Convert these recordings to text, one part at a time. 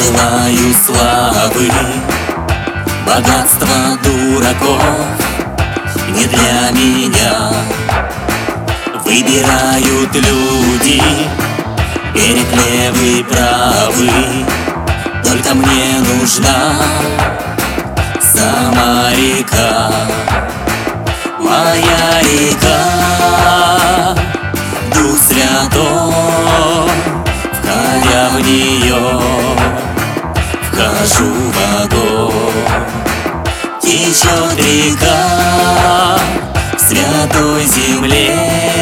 желаю славы, богатства дураков не для меня. Выбирают люди, берег левый, правый. Только мне нужна сама река, моя река, Дух Святой. Входя в нее, вхожу в огонь. Течет река в святой земле,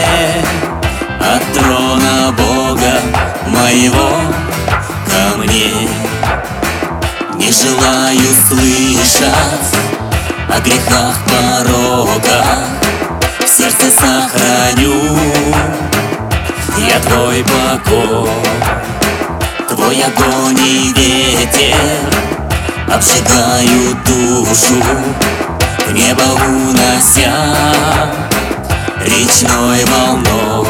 от трона Бога моего ко мне. Не желаю слышать о грехах, пороках, в сердце сохраню я Твой покой. Твой огонь и ветер обжигают душу, в небо унося речной волной.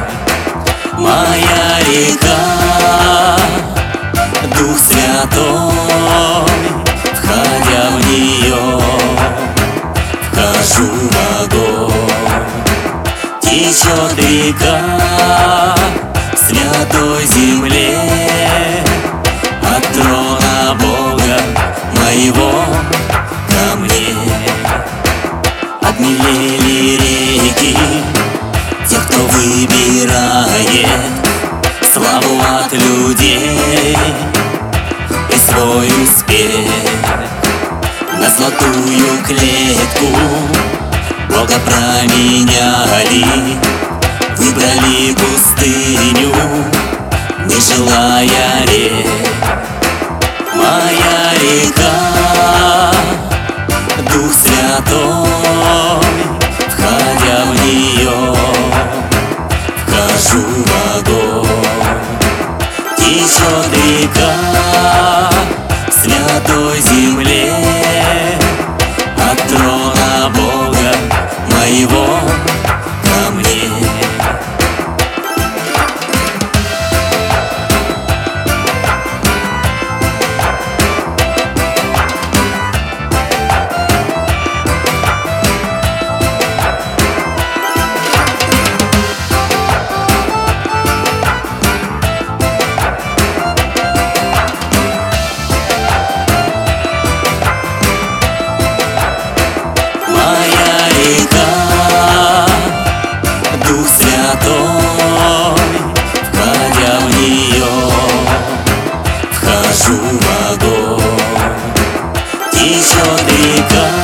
Моя река, Дух Святой, входя в нее, вхожу в огонь. Течет река в святой земле, от трона Бога моего ко мне. Обмелели реки тех, кто выбирает славу от людей и свой успех. На золотую клетку Бога променяли, выбрали пустыню, не желая рек. Моя река, Дух Святой, входя в нее, вхожу в огонь. Течет река в святой земле, от трона Бога моего ко мне. Дух Святой, входя в нее, вхожу в огонь. Течет река